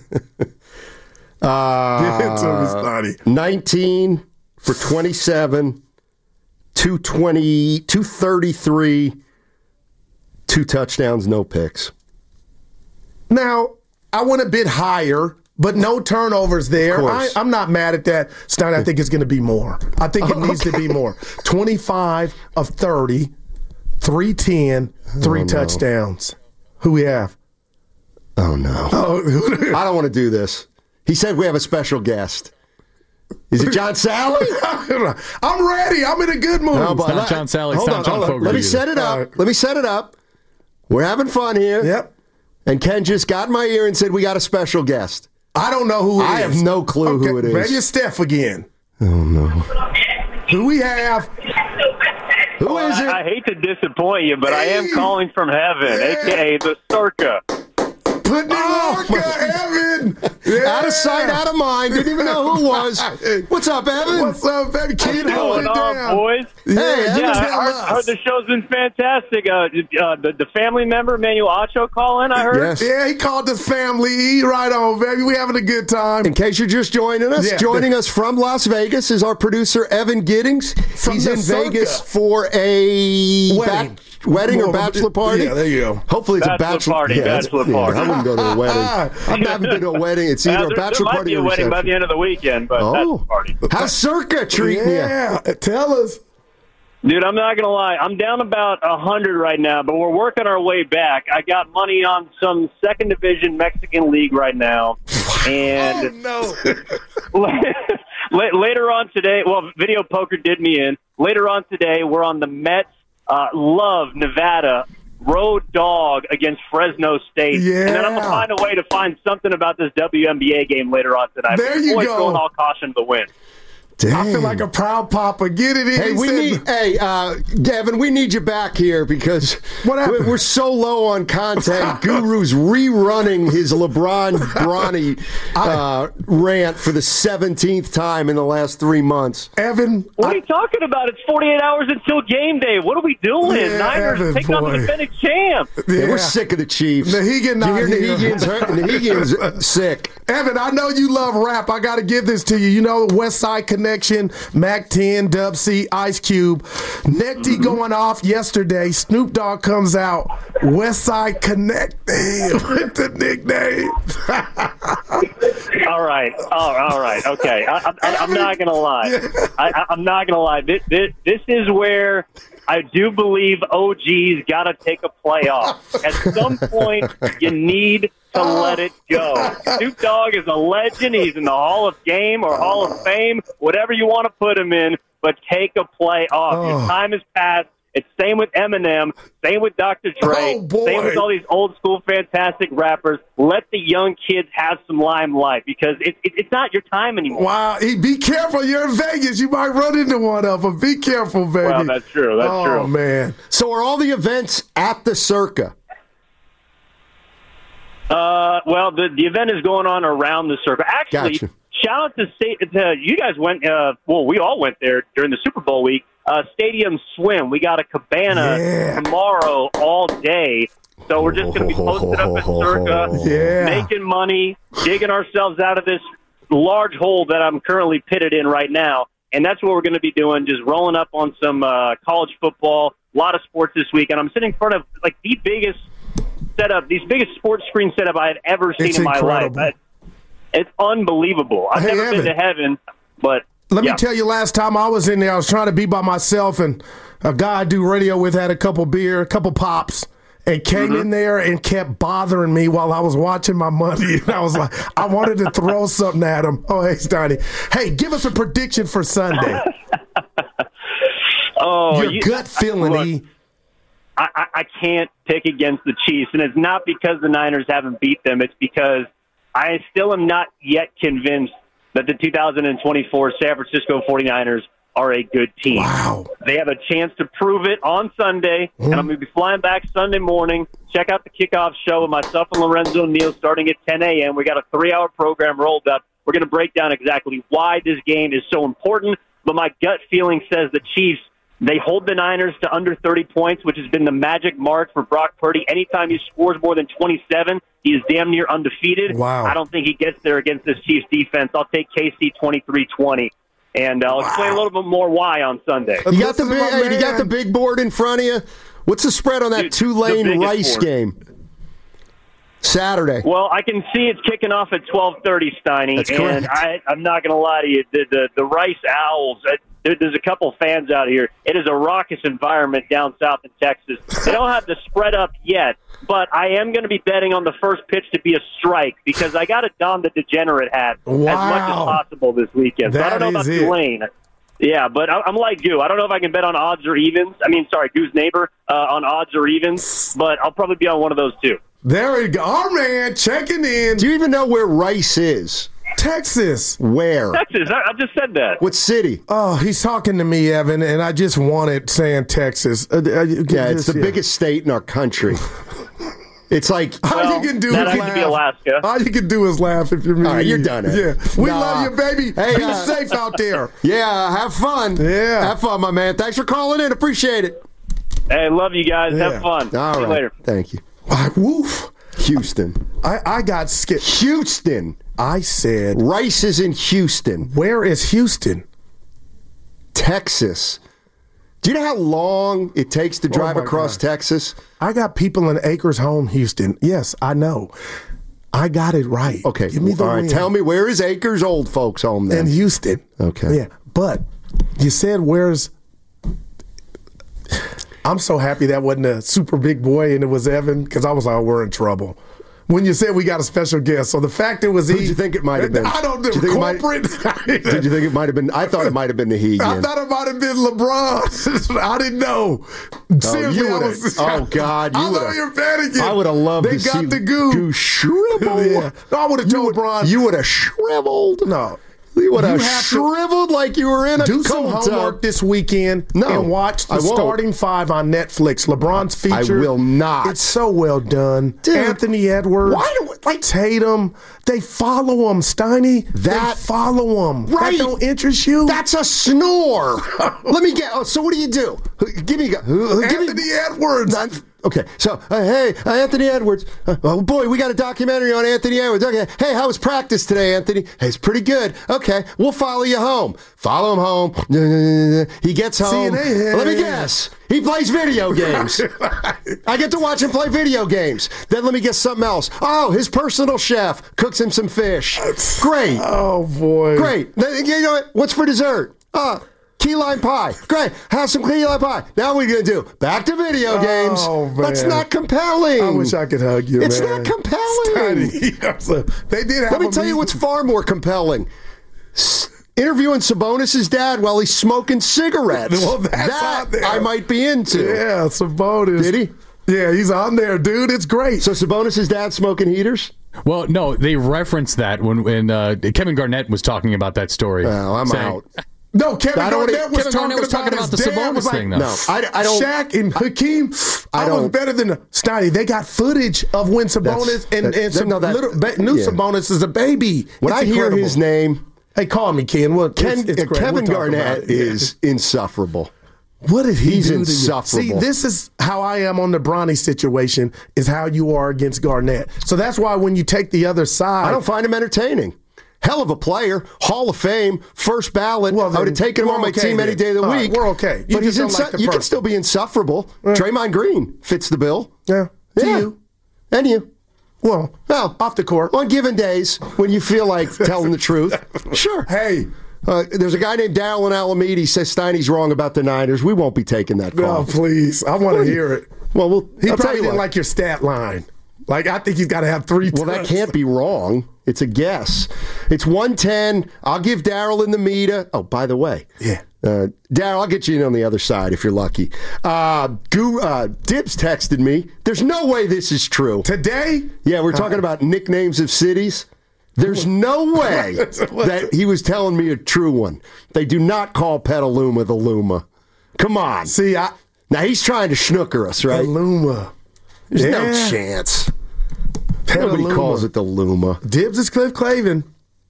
uh, nineteen for twenty-seven, two twenty, two thirty-three, two touchdowns, no picks. Now, I went a bit higher. But no turnovers there. I, I'm not mad at that. Stein, I think it's going to be more. I think it oh, needs okay. to be more. twenty-five of thirty, three ten, three oh, touchdowns. No. Who we have? Oh, no. Oh. I don't want to do this. He said we have a special guest. Is it John Sally? I'm ready. I'm in a good mood. No, it's not let, John Sally. It's not John Fogerty. Let me set it up. Right. Let me set it up. We're having fun here. Yep. And Ken just got in my ear and said we got a special guest. I don't know who it I is. I have no clue okay, who it is. Maybe it's Steph again. Oh, no. Who we have? Who well, is it? I, I hate to disappoint you, but hey. I am calling from heaven, yeah. a k a the Circa. Putting oh, in work, Evan. Yeah. Out of sight, out of mind. Didn't even know who it was. What's up, Evan? What's up, baby? Keep What's going on, down. boys? Hey, yeah, yeah I heard, heard the show's been fantastic. Uh, uh, the, the family member, Manuel Acho, call in, I heard. Yes. Yeah, he called us family. Right on, baby. We having a good time. In case you're just joining us, yeah. joining us from Las Vegas is our producer, Evan Giddings. From He's in Circa. Vegas for a wedding. Ba- wedding or bachelor party? Yeah, there you go. Hopefully it's bachelor a bachelor party. Yeah, bachelor yeah, party. I wouldn't go to a wedding. I haven't been to a wedding. It's either uh, there, a bachelor there party or a or wedding by the end of the weekend, but oh. bachelor party. How's Circa treating yeah. you? Tell us. Dude, I'm not going to lie. I'm down about one hundred right now, but we're working our way back. I got money on some second division Mexican league right now. And oh, no. later on today, well, Video Poker did me in. Later on today, we're on the Mets, uh, Love, Nevada, road dog against Fresno State. Yeah. And then I'm going to find a way to find something about this W N B A game later on tonight. There you boys go. Going all caution to the win. Dang. I feel like a proud papa. Get it in. Hey, we need. Hey, uh, Gavin, we need you back here because what happened? we're so low on content. Guru's rerunning his LeBron Bronny uh, rant for the seventeenth time in the last three months. Evan, what I, are you talking about? It's forty-eight hours until game day. What are we doing? Yeah, Niners Evan, taking on the defending champ. Yeah. Yeah, we're sick of the Chiefs. Nahegan not Did you hear here. Nahegan's hurt? Nahegan's sick. Evan, I know you love rap. I got to give this to you. You know, West Side Connection, Mac ten, Dub C, Ice Cube. Necty mm-hmm. going off yesterday. Snoop Dogg comes out. West Side Connect with the nickname. all right. Oh, all right. Okay. I, I, I'm not going to lie. I, I'm not going to lie. This, this, this is where I do believe O G's got to take a play off. At some point, you need to let it go. Snoop Dogg is a legend. He's in the Hall of Fame or Hall of Fame, whatever you want to put him in, but take a play off. Oh. Your time has passed. It's same with Eminem, same with Doctor Dre, oh, boy. same with all these old school fantastic rappers. Let the young kids have some limelight because it, it, it's not your time anymore. Wow, be careful. You're in Vegas. You might run into one of them. Be careful, baby. Well, that's true. That's oh, true. Oh, man. So are all the events at the Circa? Uh, well, the, the event is going on around the Circa. Actually, gotcha. Shout out to state. To, you guys went. Uh, well, we all went there during the Super Bowl week. Uh, Stadium Swim. We got a cabana yeah. tomorrow all day. So we're just going to be posted up at Circa, yeah. making money, digging ourselves out of this large hole that I'm currently pitted in right now. And that's what we're going to be doing, just rolling up on some uh, college football, a lot of sports this week. And I'm sitting in front of like the biggest setup, these biggest sports screen setup I had ever seen it's in my incredible. life. I, It's unbelievable. I've Hey, never Evan. been to heaven, but Let yeah. me tell you, last time I was in there, I was trying to be by myself, and a guy I do radio with had a couple beer, a couple pops, and came Mm-hmm. in there and kept bothering me while I was watching my money. And I was like, I wanted to throw something at him. Oh, hey, Steiny. Hey, give us a prediction for Sunday. oh, Your you- gut feeling, Look, E. I, I, I can't pick against the Chiefs, and it's not because the Niners haven't beat them. It's because I still am not yet convinced that the two thousand twenty-four San Francisco forty-niners are a good team. Wow. They have a chance to prove it on Sunday, and I'm going to be flying back Sunday morning. Check out the kickoff show with myself and Lorenzo Neal starting at ten a.m. We got a three-hour program rolled up. We're going to break down exactly why this game is so important, but my gut feeling says the Chiefs, they hold the Niners to under thirty points, which has been the magic mark for Brock Purdy. Anytime he scores more than twenty-seven, he is damn near undefeated. Wow. I don't think he gets there against this Chiefs defense. I'll take K C twenty-three twenty. And uh, I'll explain a little bit more why on Sunday. You got the Listen to big, my hey, you got man. the big board in front of you. What's the spread on that Dude, the Tulane biggest Rice board. game? Saturday. Well, I can see it's kicking off at twelve thirty, Steiny. That's and correct. I, I'm not going to lie to you. The, the, the Rice Owls, uh, there, there's a couple fans out here. It is a raucous environment down south in Texas. They don't have the spread up yet, but I am going to be betting on the first pitch to be a strike because I got to don the degenerate hat as much as Wow. possible this weekend. So I That don't know about is it. Tulane. Yeah, but I- I'm like Goo. I don't know if I can bet on odds or evens. I mean, sorry, Goo's neighbor, uh, on odds or evens, but I'll probably be on one of those two. There we go. Our man checking in. Do you even know where Rice is? Texas. Where? Texas, I, I just said that. What city? Oh, he's talking to me, Evan, and I just wanted saying Texas. Uh, uh, Yeah, it's just- the biggest state in our country. It's like All Well, you can do that is has to be laugh. Alaska. All you can do is laugh if you're me. All right, you're done, Ed. Yeah, we Nah. love you, baby. Hey, Be uh, safe out there. yeah, have fun. Yeah. have fun, my man. Thanks for calling in. Appreciate it. Hey, love you guys. Yeah. Have fun. All See you right, later. thank you. Why, woof. Houston, I, I got skipped. Houston. I said, Rice is in Houston, where is Houston? Texas. Do you know how long it takes to drive Oh, my across God. Texas? I got people in Acres Home, Houston. Yes, I know. I got it right. Okay, Give me the all right. win. Tell me, where is Acres Old Folks Home then? In Houston. Okay. Yeah, but you said where's. I'm so happy that wasn't a super big boy and it was Evan because I was like, oh, we're in trouble. When you said we got a special guest, so the fact it was Who'd he. you think it might have been? I don't know. Did you think it might- Corporate. Did you think it might have been? I thought it might have been the he I again. thought it might have been LeBron. I didn't know. Seriously, you I would've- was. oh, God, you I know would've- you're panicking. I would have loved they to got see the goo. goo shrivel. Yeah. I would have told Bron. You would have shriveled. No. You would have You have to- shriveled like you were in a Do some cold homework tub. this weekend No, and watch the I won't. starting five on Netflix. LeBron's feature. I will not. It's so well done. Dude, Anthony Edwards. why do- like- Tatum? They follow him, Steiny. That- they follow him. Right. That don't interest you? That's a snore. Let me get. Oh, so what do you do? Give me. uh, Give me. Anthony Edwards. Not- Okay, so uh, hey, uh, Anthony Edwards. Uh, oh boy, we got a documentary on Anthony Edwards. Okay, hey, how was practice today, Anthony? Hey, it's pretty good. Okay, we'll follow you home. Follow him home. He gets home. they- Let me guess. He plays video games. I get to watch him play video games. Then let me guess something else. Oh, his personal chef cooks him some fish. Great. Oh, boy. Great. Then, you know what? What's for dessert? Uh, key lime pie. Great. Have some key lime pie. Now what are you going to do? Back to video games. Oh, That's man. not compelling. I wish I could hug you, It's man. not compelling. Steiny. They did have Let me a tell you meeting. what's far more compelling. S- interviewing Sabonis' dad while he's smoking cigarettes. Well, that's that out there. I might be into. Yeah, Sabonis. Did he? Yeah, he's on there, dude. It's great. So Sabonis' dad smoking heaters? Well, no, they referenced that when when uh, Kevin Garnett was talking about that story. Oh, I'm saying- out. No, Kevin I don't Garnett wanna- was Kevin talking Garnett was talking about, about his the dad Sabonis was like, thing, though. No, I, I don't. Shaq and Hakeem, I I, was don't- better than Snotty. They got footage of when Sabonis That's- and, that- and that- some no, that- little ba- new yeah. Sabonis is a baby. When It's I hear incredible. his name, hey, call me Ken. Well, Ken, it's, it's uh, great. Kevin We'll talk about Garnett it. is insufferable. What did he He's do to you? insufferable. See, this is how I am on the Bronny situation. Is how you are against Garnett. So that's why when you take the other side, I don't find him entertaining. Hell of a player, Hall of Fame, first ballot. Well, I would have then taken him we're on my okay team any then. day of the All right, week. we're okay. You but he's just don't insu- like the you can person. still be insufferable. Draymond Green fits the bill. Yeah, to Yeah. you. And you. Well, well, off the court. On given days when you feel like telling the truth. Sure. Hey. Uh, there's a guy named Daryl in Alameda. He says Steiny's wrong about the Niners. We won't be taking that call. No, please. I want to hear it. Well, we'll he I'll probably tell you didn't what. like your stat line. Like, I think he's got to have three Well, that can't be wrong. It's a guess. It's one ten. I'll give Daryl in the meter. Oh, by the way. Yeah. Uh, Daryl, I'll get you in on the other side if you're lucky. Uh, Goo, uh, Dibs texted me. There's no way this is true. Today? Yeah, we're talking about nicknames of cities. There's no way that he was telling me a true one. They do not call Petaluma the Luma. Come on. See, I... Now, he's trying to snooker us, right? Petaluma. There's Yeah. no chance. Petaluma. Nobody calls it the Luma. Dibs is Cliff Clavin.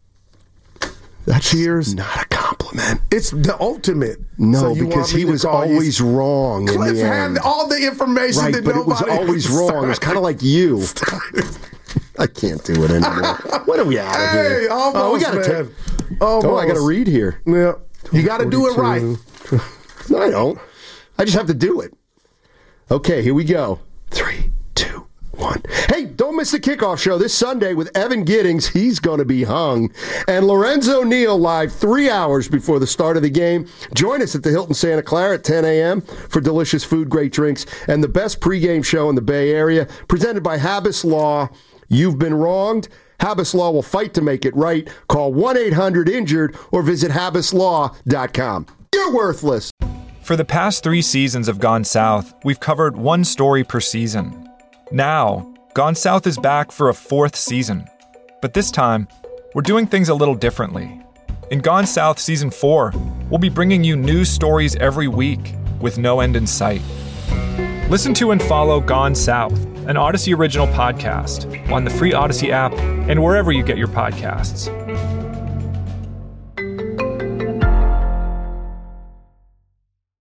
That's Cheers. not a compliment. It's the ultimate. No, So you because want me he to was call you- always wrong in Cliff the had end. all the information Right, that but it was nobody always wrong. It was kind of like you. I can't do it anymore. What are we out of Hey, here? almost, oh, we gotta man. take. Almost. Oh, I got to read here. Yeah. You got to do it right. No, I don't. I just have to do it. Okay, here we go. Three, two, one. Hey, don't miss the kickoff show this Sunday with Evan Giddings. He's going to be hung. And Lorenzo Neal live three hours before the start of the game. Join us at the Hilton Santa Clara at ten a.m. for delicious food, great drinks, and the best pregame show in the Bay Area. Presented by Habas Law. You've been wronged. Habas Law will fight to make it right. Call one eight hundred injured or visit habas law dot com. You're worthless. For the past three seasons of Gone South, we've covered one story per season. Now, Gone South is back for a fourth season. But this time, we're doing things a little differently. In Gone South Season four, we'll be bringing you news stories every week with no end in sight. Listen to and follow Gone South, an Odyssey original podcast, on the free Odyssey app and wherever you get your podcasts.